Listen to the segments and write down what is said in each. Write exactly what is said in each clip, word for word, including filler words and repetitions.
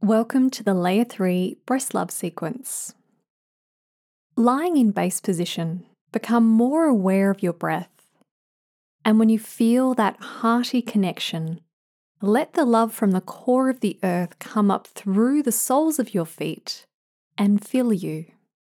Welcome to the Layer three Breast Love sequence. Lying in base position, become more aware of your breath. And when you feel that hearty connection, let the love from the core of the earth come up through the soles of your feet and fill you.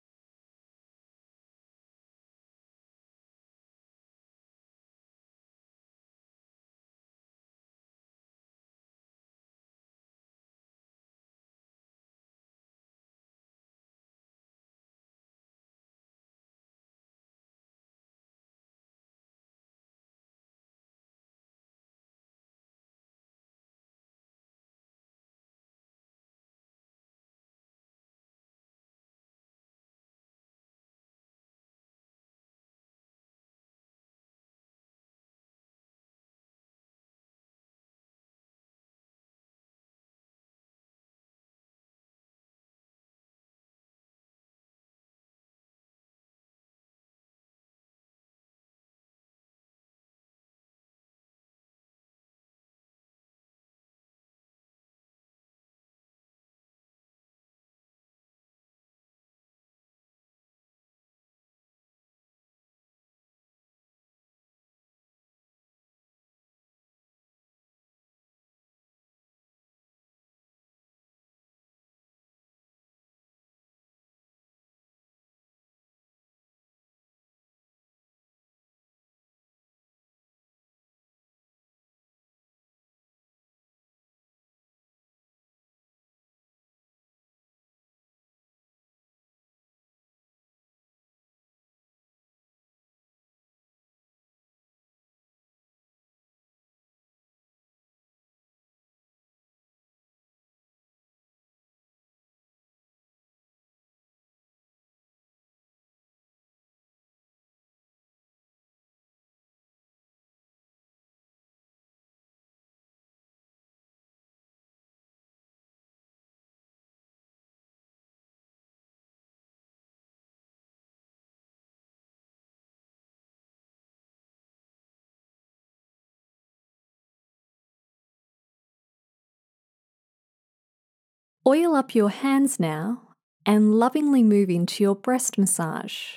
Oil up your hands now and lovingly move into your breast massage.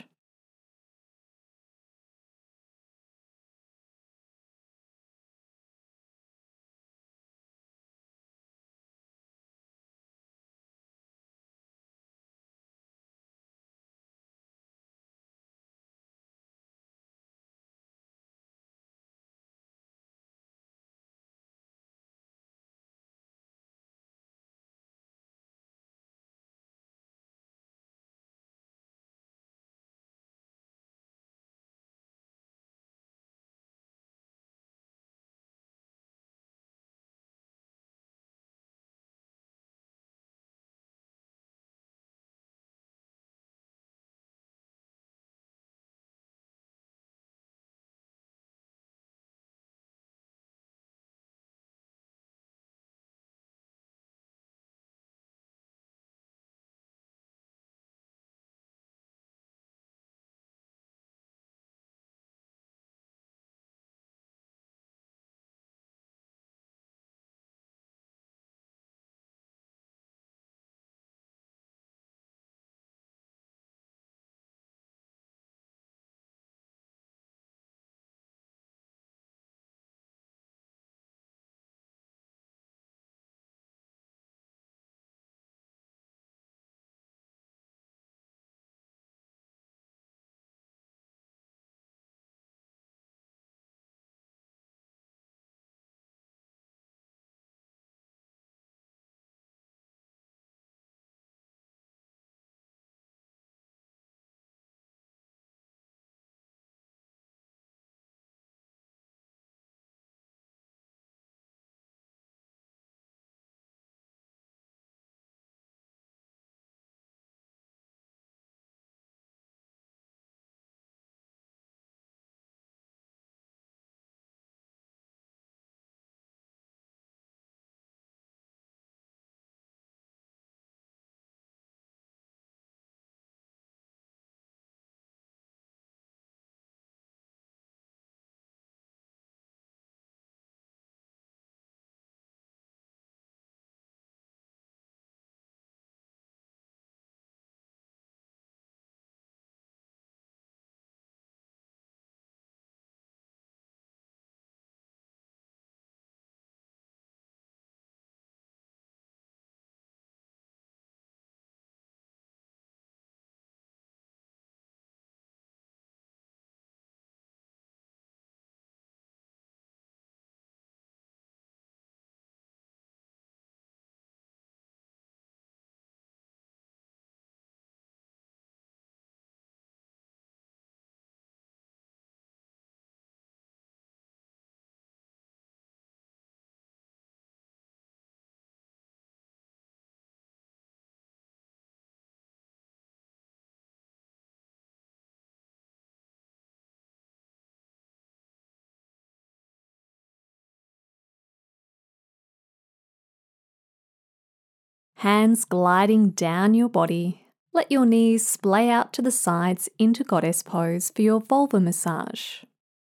Hands gliding down your body, let your knees splay out to the sides into goddess pose for your vulva massage.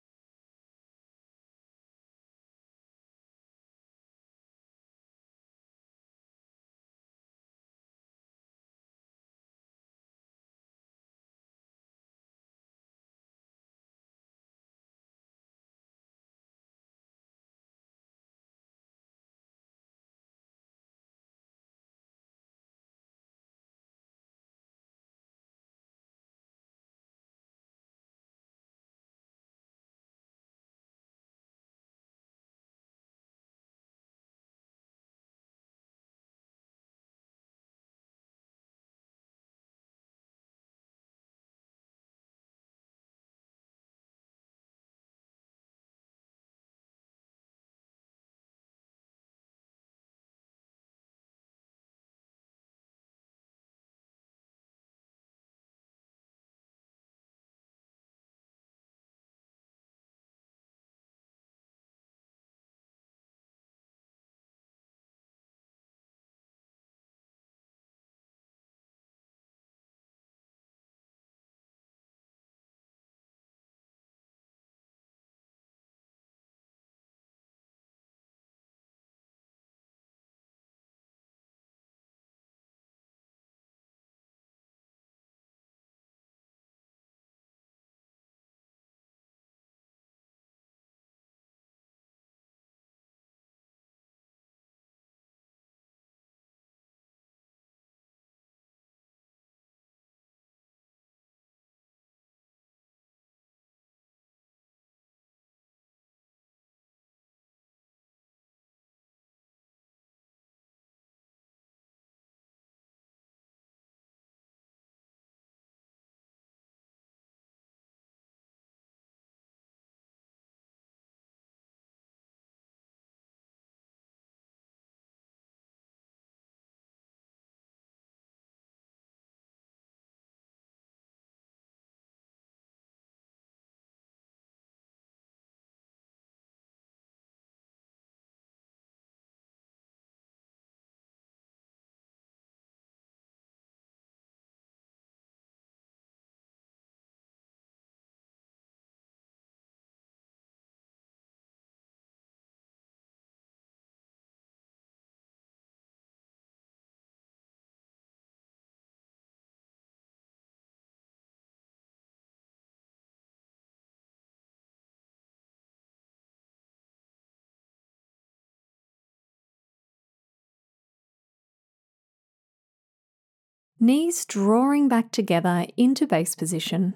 Knees drawing back together into base position.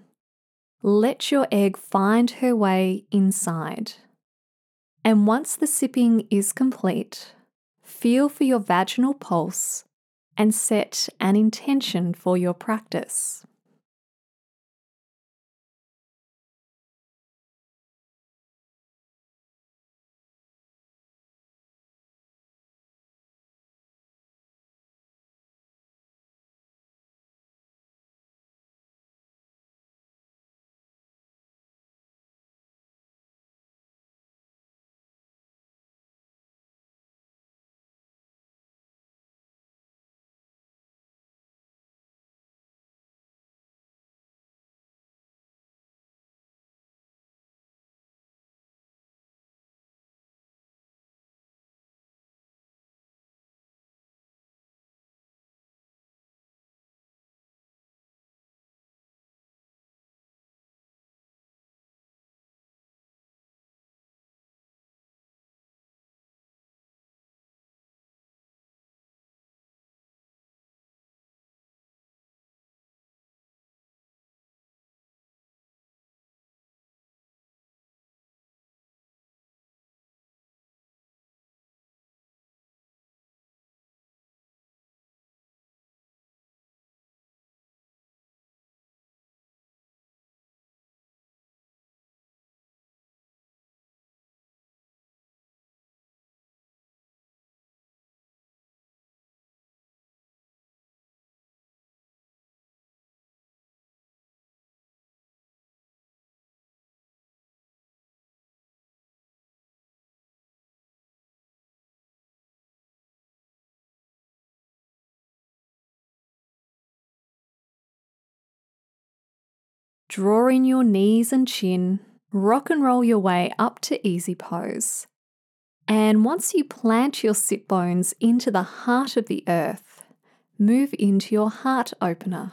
Let your egg find her way inside. And once the sipping is complete, feel for your vaginal pulse and set an intention for your practice. Draw in your knees and chin, rock and roll your way up to easy pose. And once you plant your sit bones into the heart of the earth, move into your heart opener.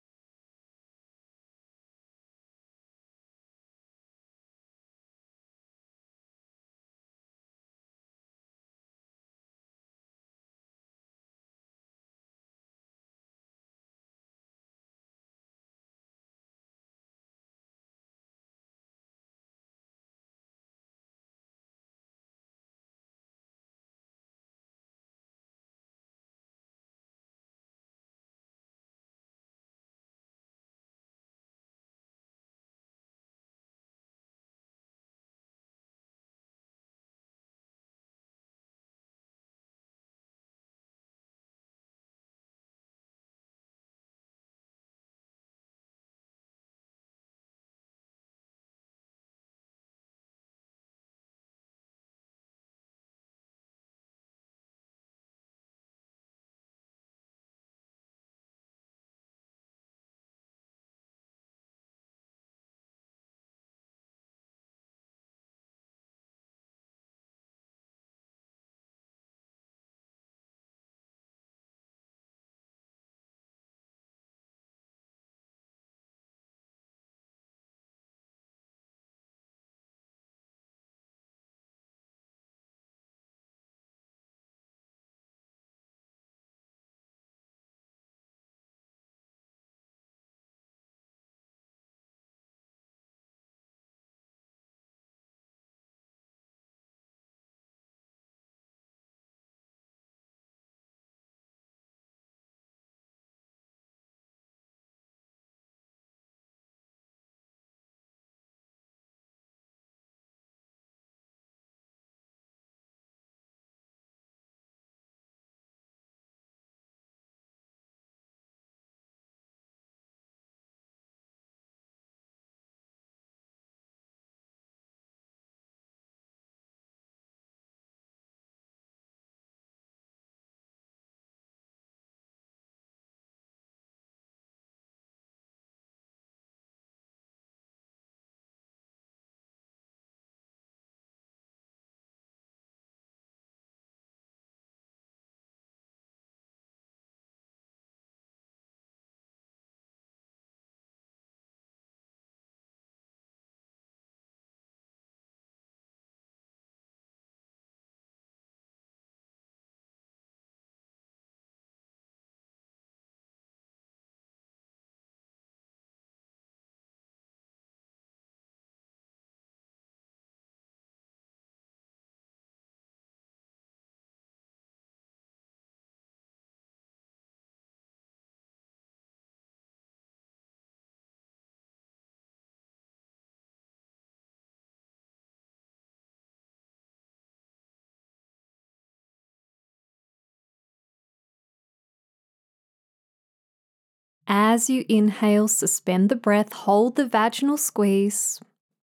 As you inhale, suspend the breath, hold the vaginal squeeze.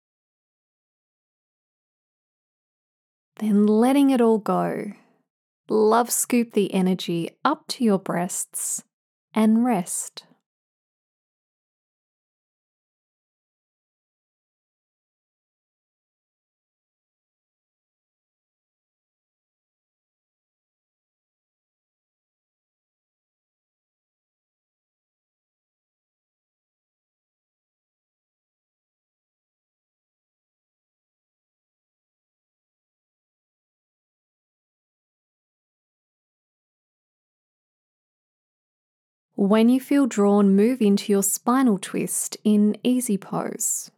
Then letting it all go. Love scoop the energy up to your breasts and rest. When you feel drawn, move into your spinal twist in easy pose.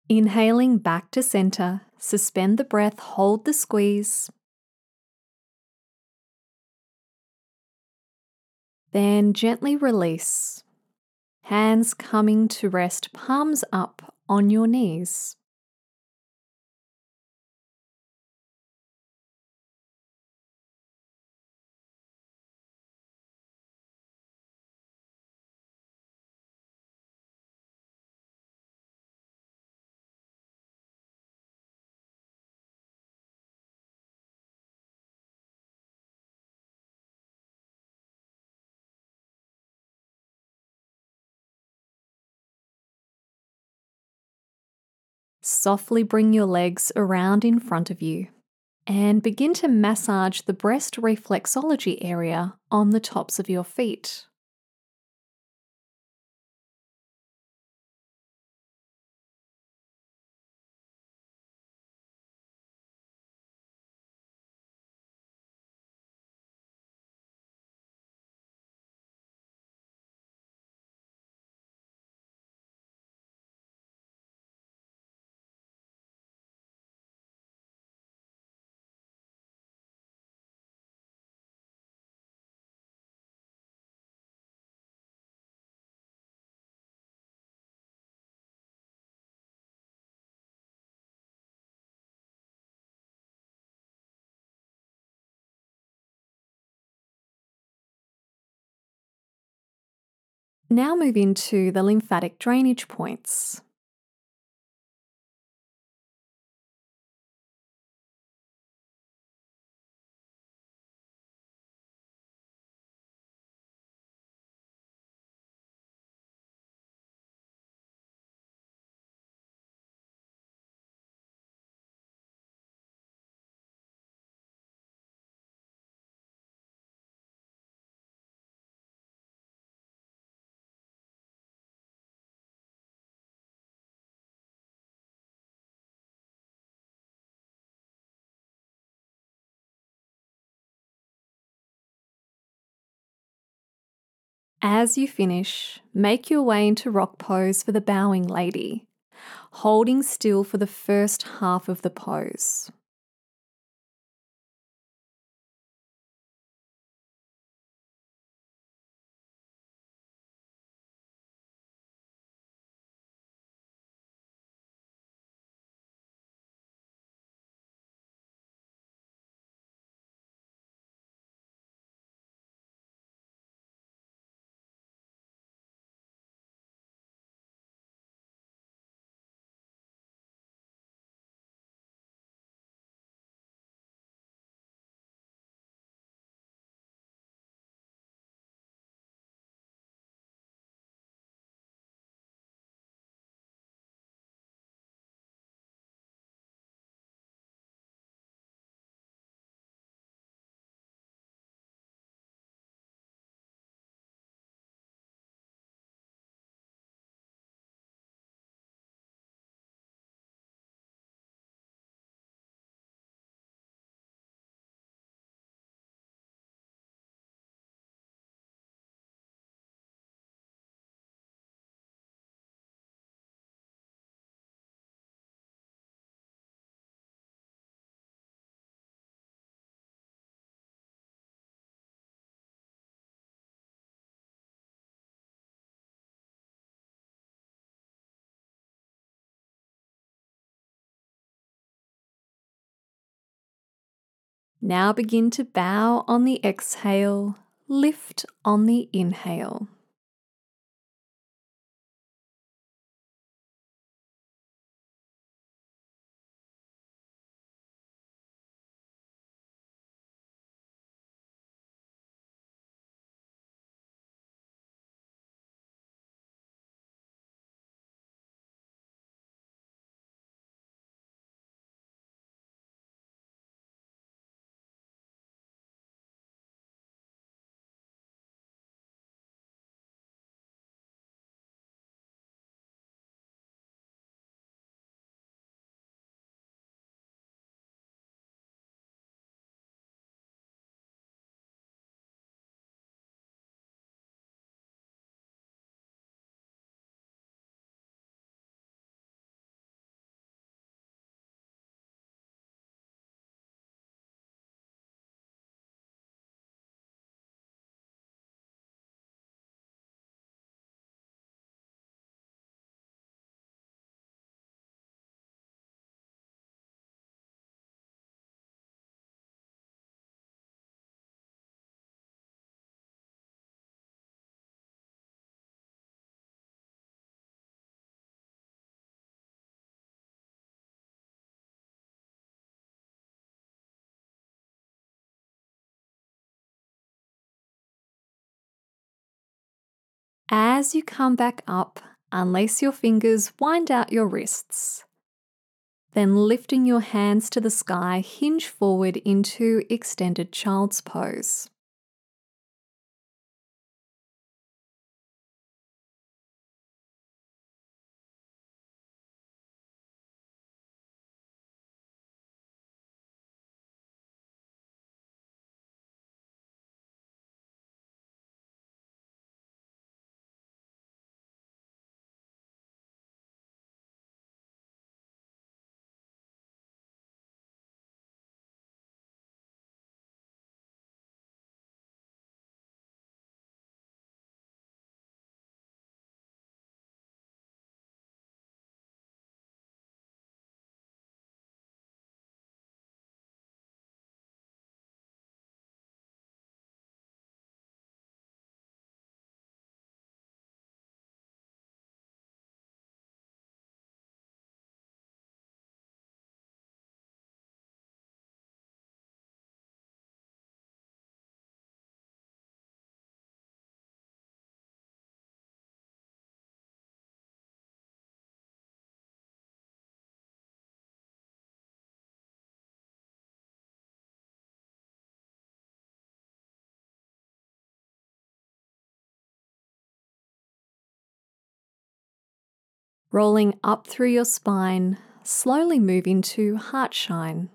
Inhaling back to center, suspend the breath, hold the squeeze. Then gently release. Hands coming to rest, palms up on your knees. Softly bring your legs around in front of you and begin to massage the breast reflexology area on the tops of your feet. Now move into the lymphatic drainage points. As you finish, make your way into rock pose for the bowing lady, holding still for the first half of the pose. Now begin to bow on the exhale, lift on the inhale. As you come back up, unlace your fingers, wind out your wrists. Then lifting your hands to the sky, hinge forward into extended child's pose. Rolling up through your spine, slowly move into heart shine.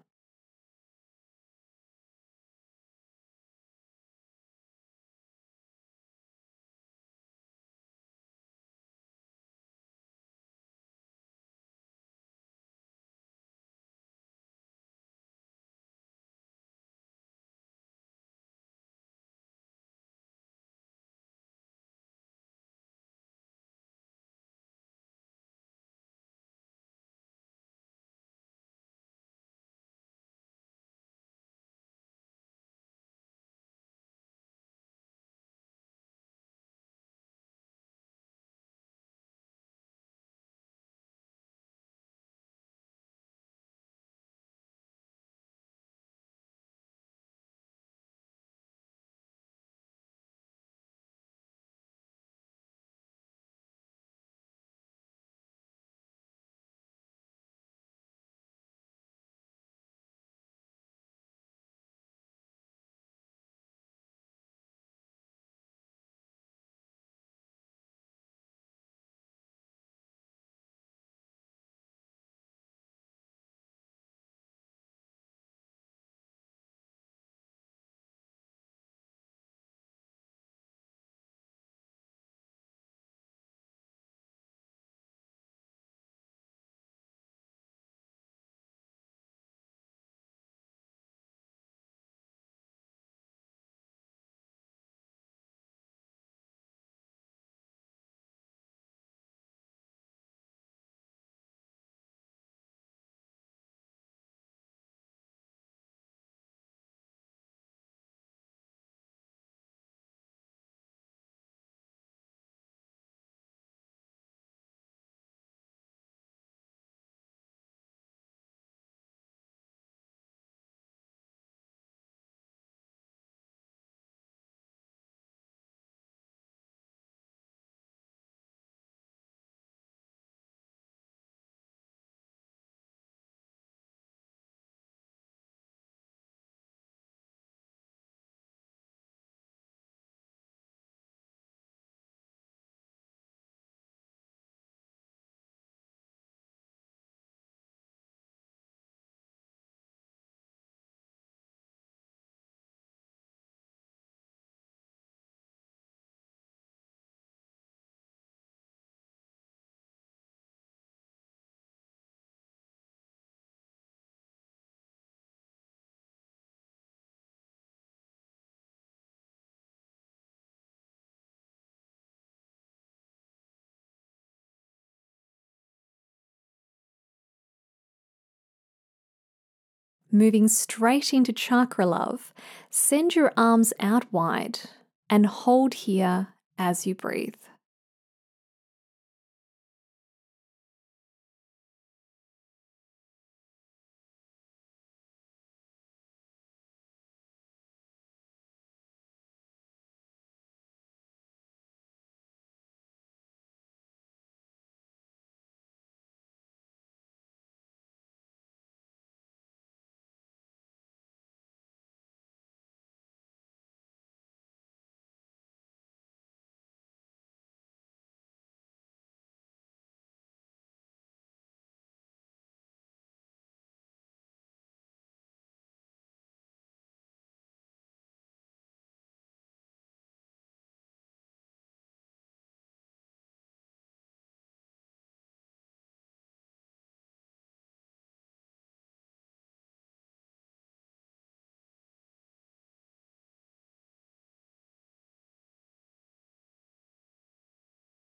Moving straight into chakra love, send your arms out wide and hold here as you breathe.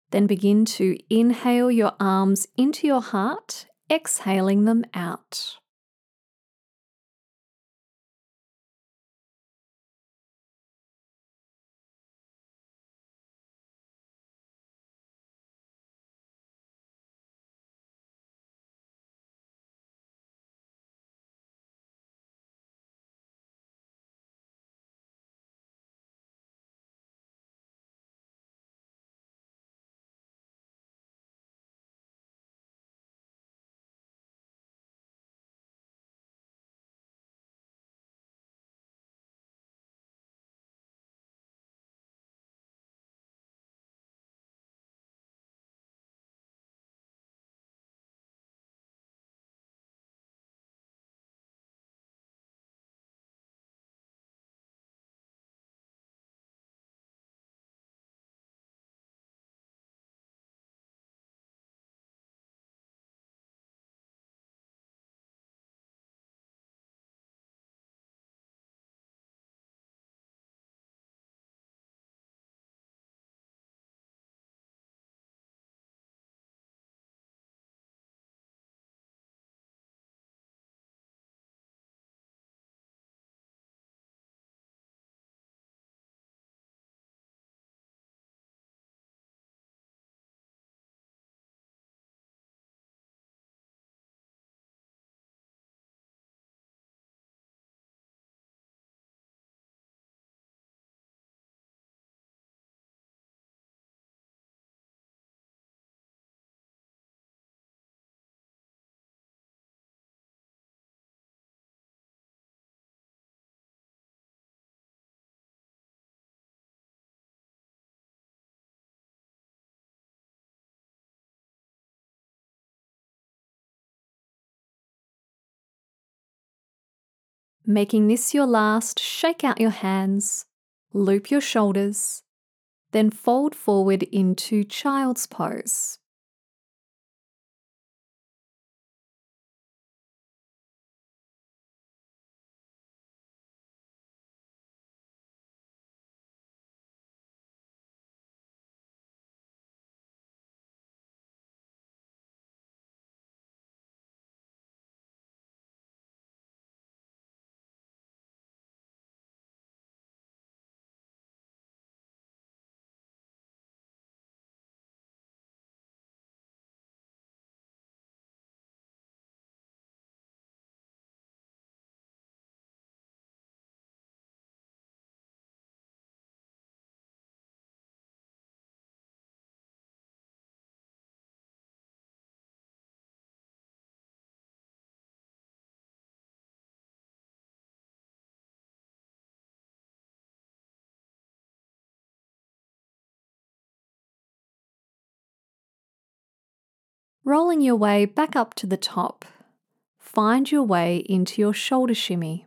Then begin to inhale your arms into your heart, exhaling them out. Making this your last, shake out your hands, loop your shoulders, then fold forward into child's pose. Rolling your way back up to the top, find your way into your shoulder shimmy.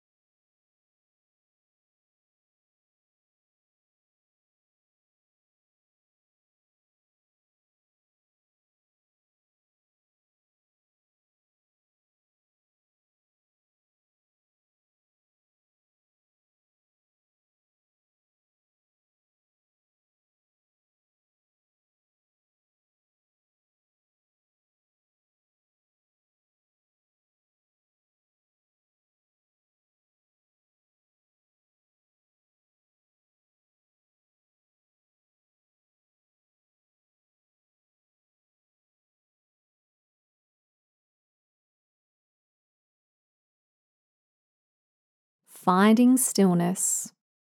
Finding stillness.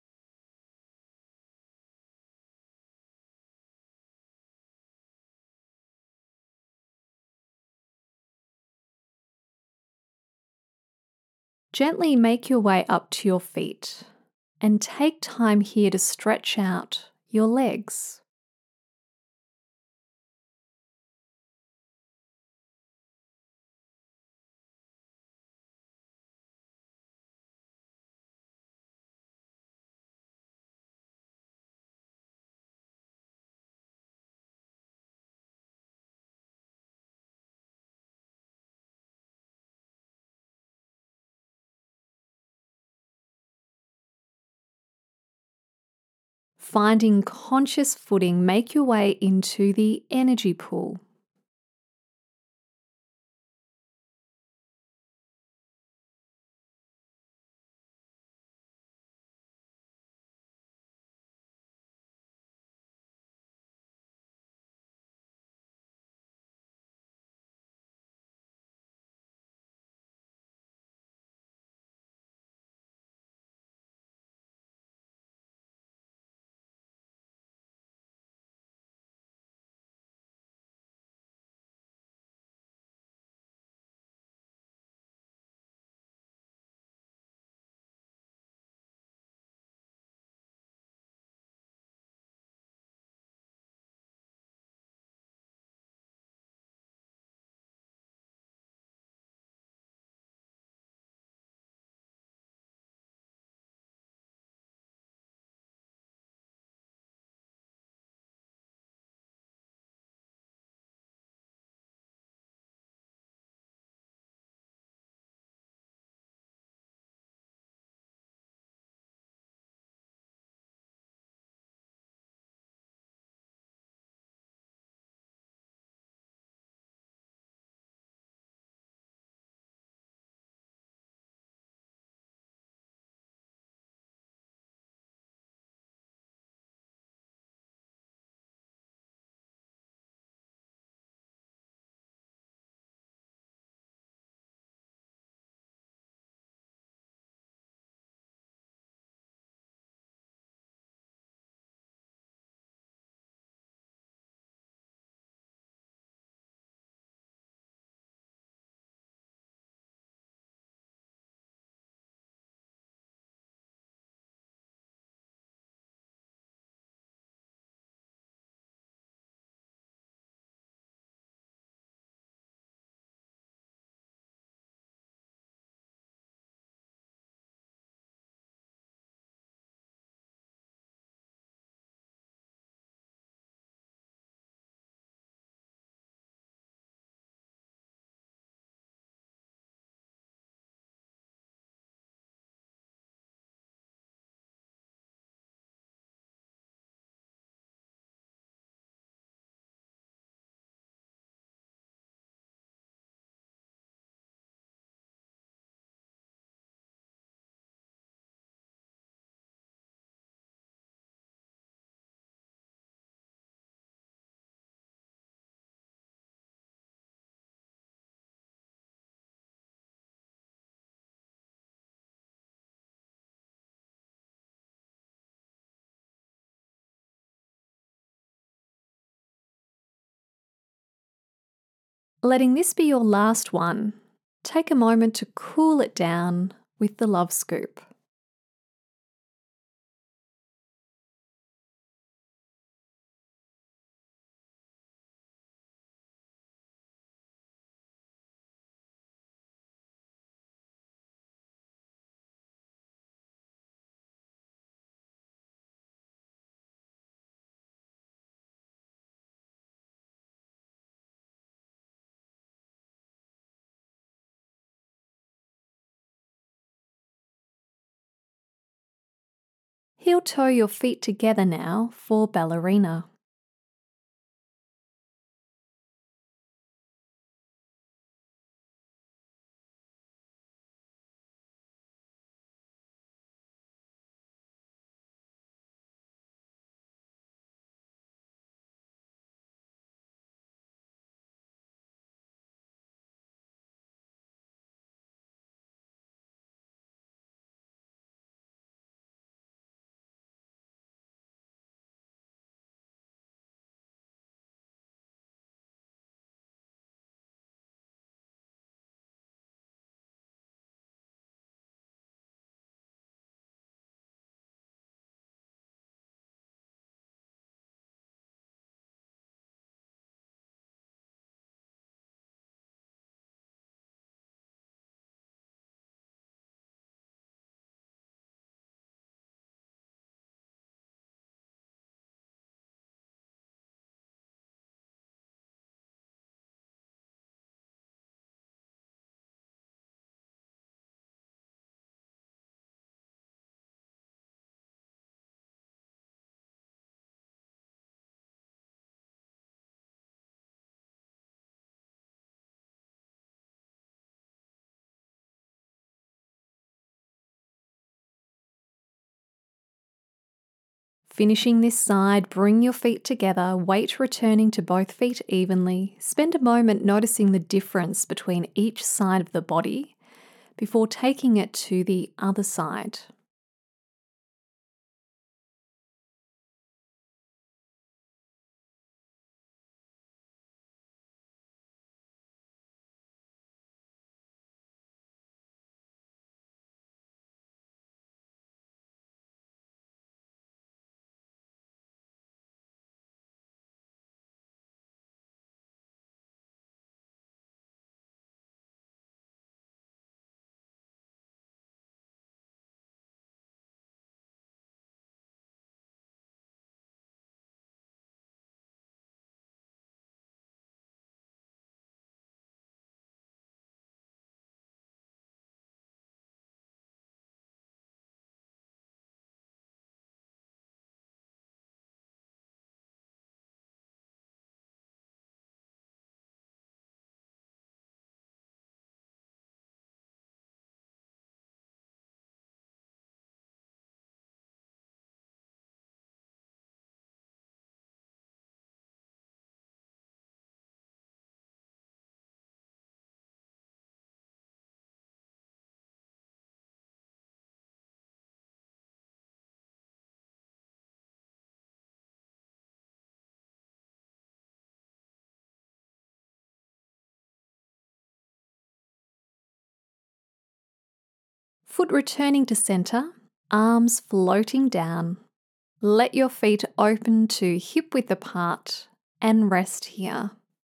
Gently make your way up to your feet and take time here to stretch out your legs. finding conscious footing, make your way into the energy pool. Letting this be your last one, take a moment to cool it down with the Love Scoop. Heel toe your feet together now for ballerina. Finishing this side, bring your feet together, weight returning to both feet evenly. Spend a moment noticing the difference between each side of the body before taking it to the other side. Foot returning to center, arms floating down. Let your feet open to hip width apart and rest here.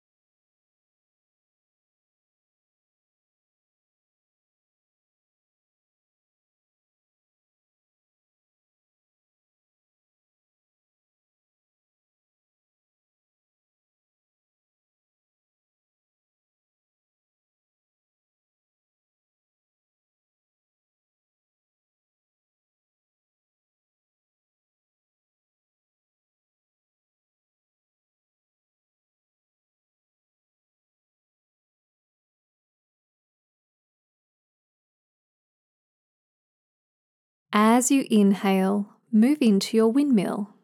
As you inhale, move into your windmill.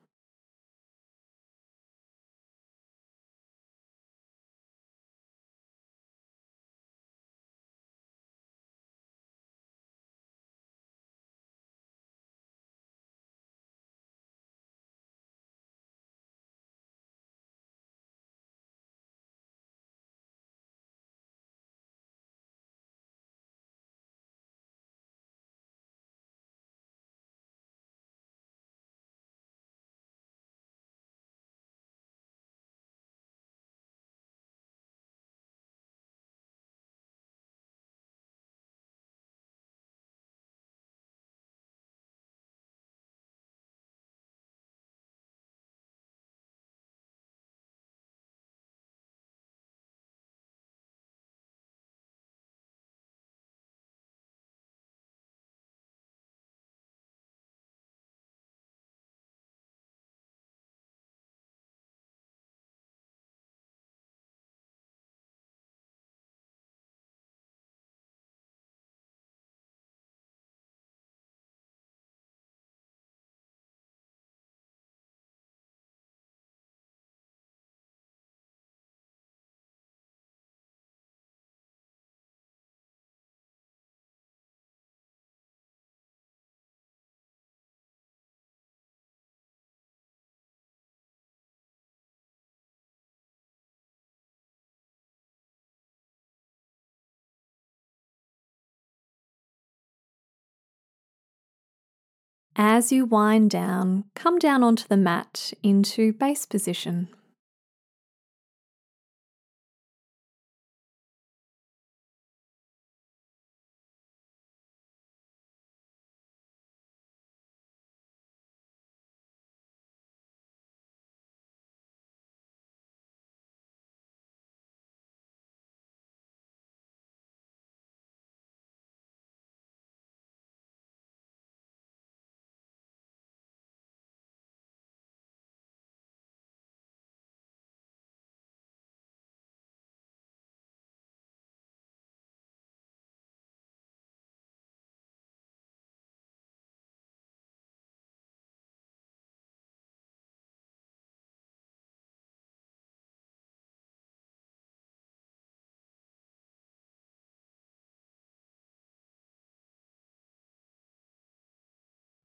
As you wind down, come down onto the mat into base position.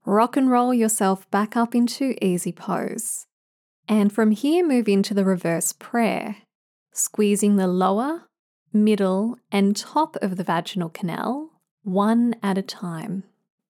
Rock and roll yourself back up into easy pose. And from here, move into the reverse prayer, squeezing the lower, middle, and top of the vaginal canal, one at a time.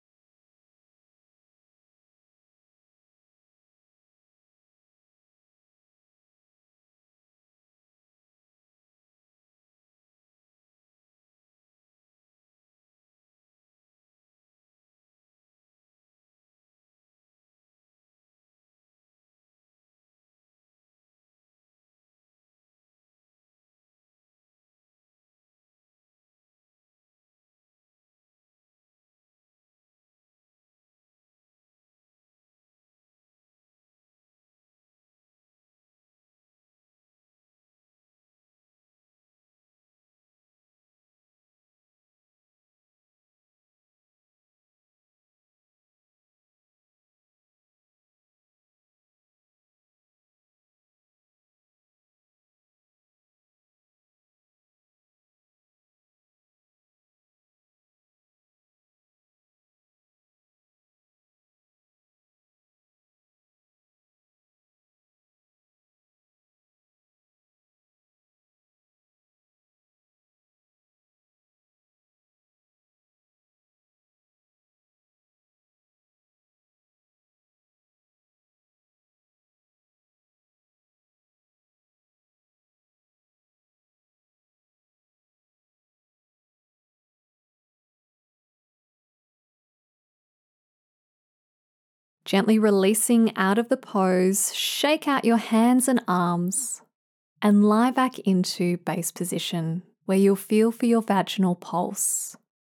Gently releasing out of the pose, shake out your hands and arms and lie back into base position where you'll feel for your vaginal pulse.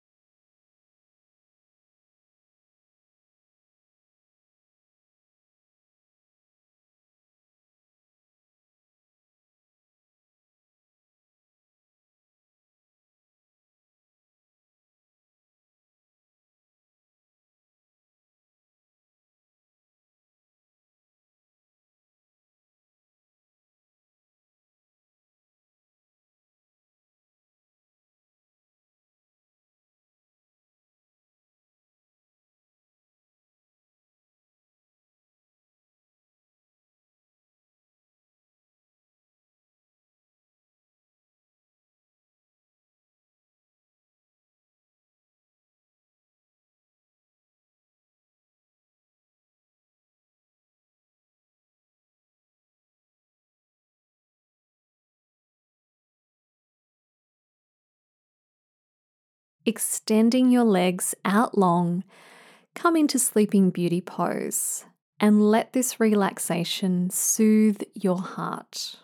Extending your legs out long, come into Sleeping Beauty pose and let this relaxation soothe your heart.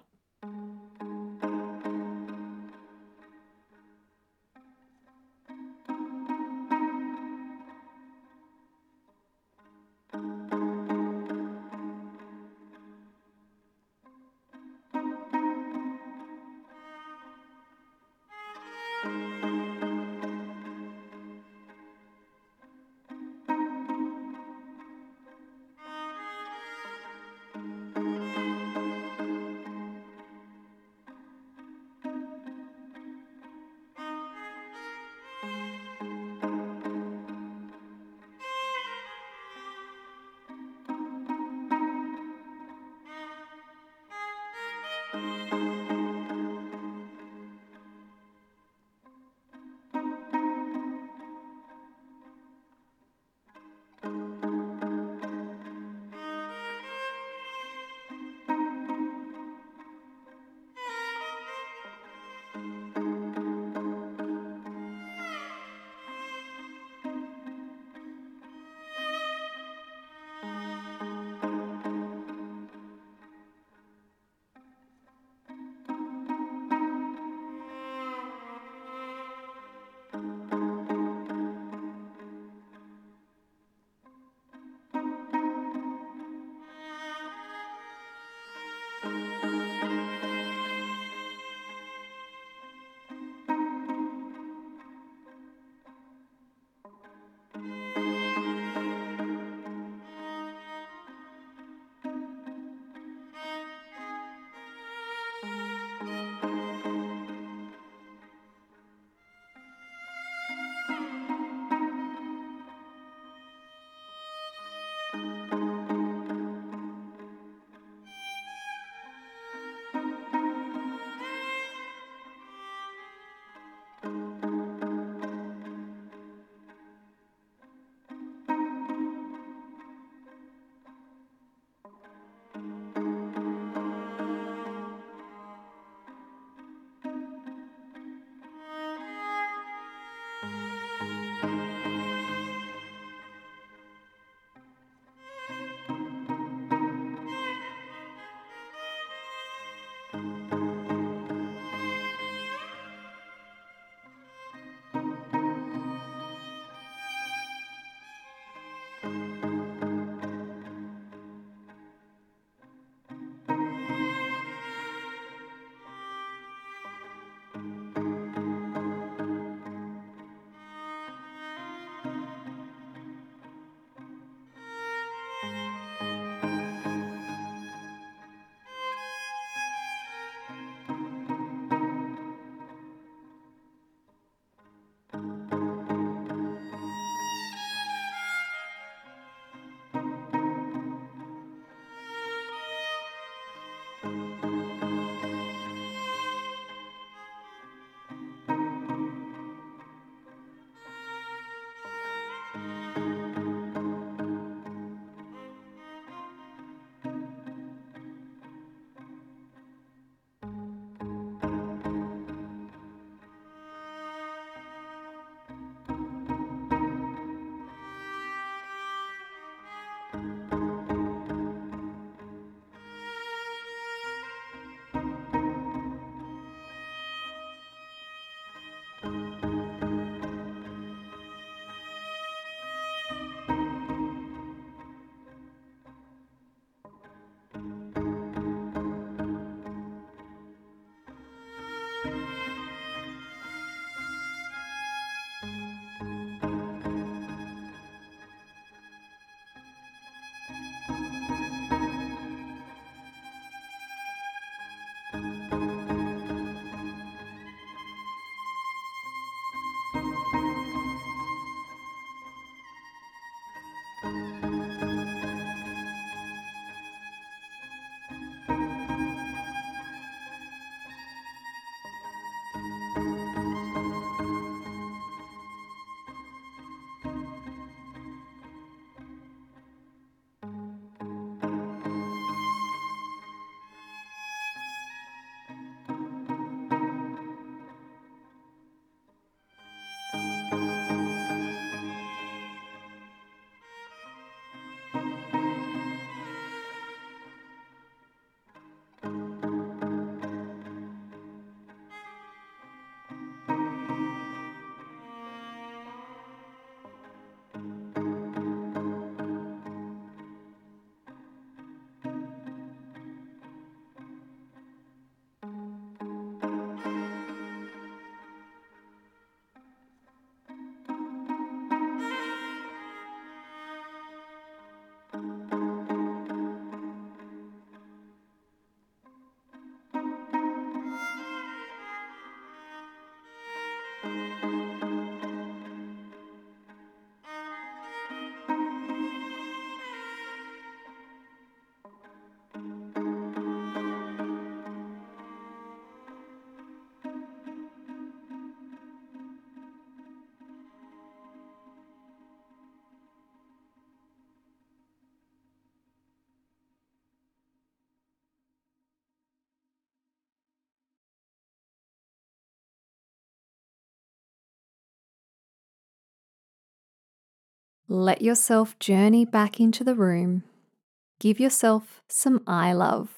Let yourself journey back into the room. Give yourself some eye love.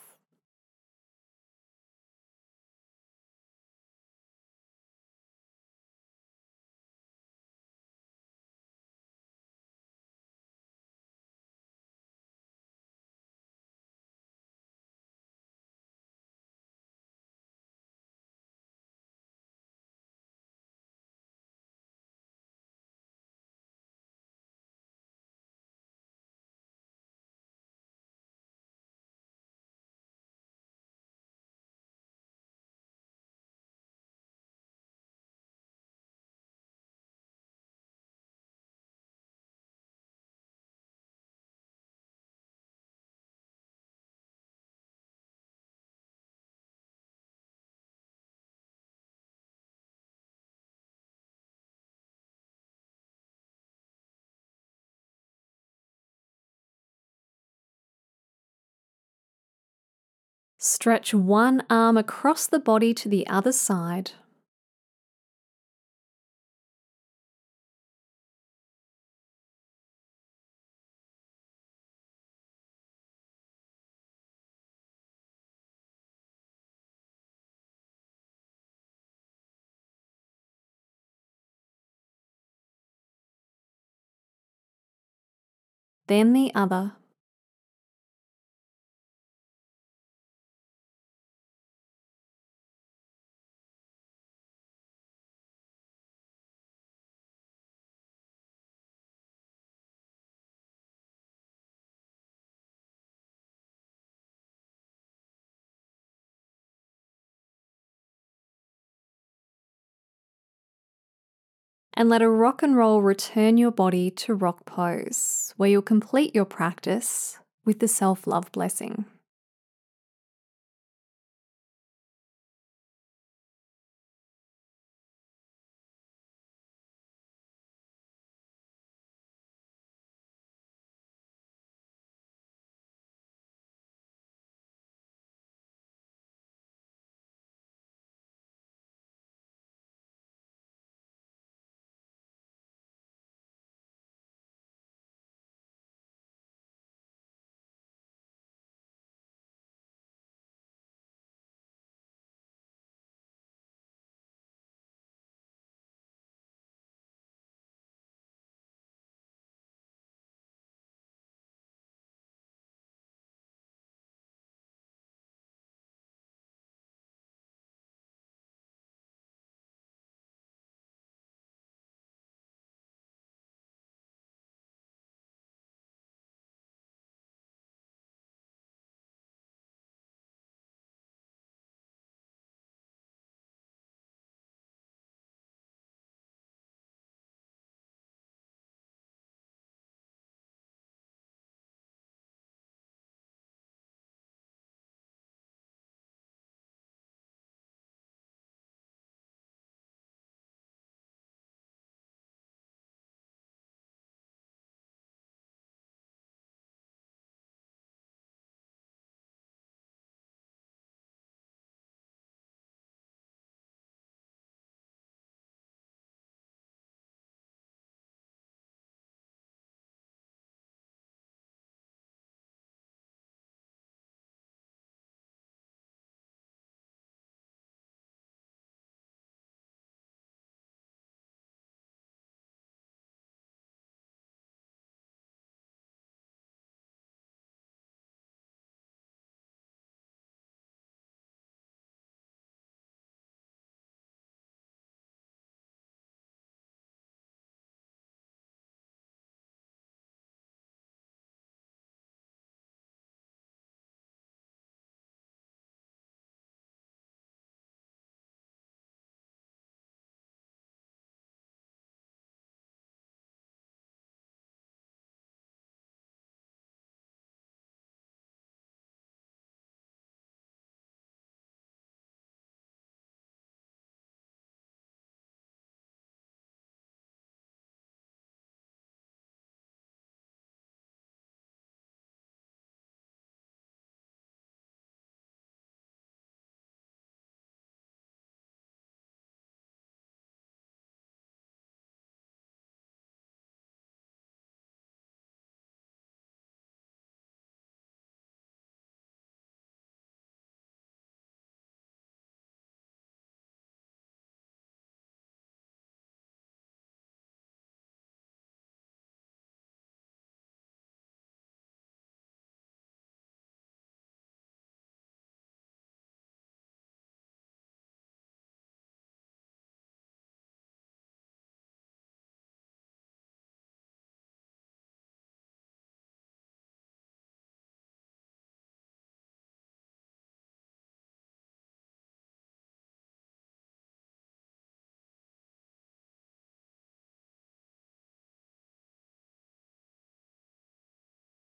Stretch one arm across the body to the other side. Then the other. And let a rock and roll return your body to rock pose, where you'll complete your practice with the self-love blessing.